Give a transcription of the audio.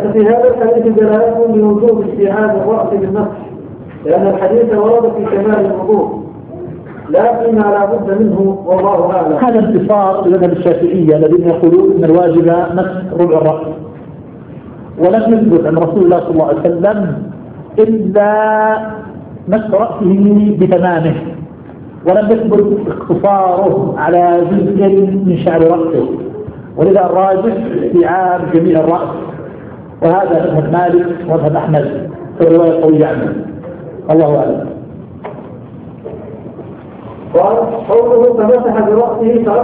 ليس في هذا الحديث دلالة لوجوب استيعاب الرأس بالنص، لأن الحديث ورد في كمال الوضوء لكن لا بد منه والله أعلم. هذا انتصار لمذهب الشافعية الذين يقولون أن الواجب مسح ربع الرأس، ولم يثبت عن رسول الله صلى الله عليه وسلم إلا مسح رأسه بتمامه، ولم يثبت اقتصاره على جزء من شعر رأسه، ولذا الراجح استيعاب جميع الرأس، وهذا مذهب مالك ومذهب أحمد فرواية قوية عنه. الله أعلم. قال قوله فمسح برأسه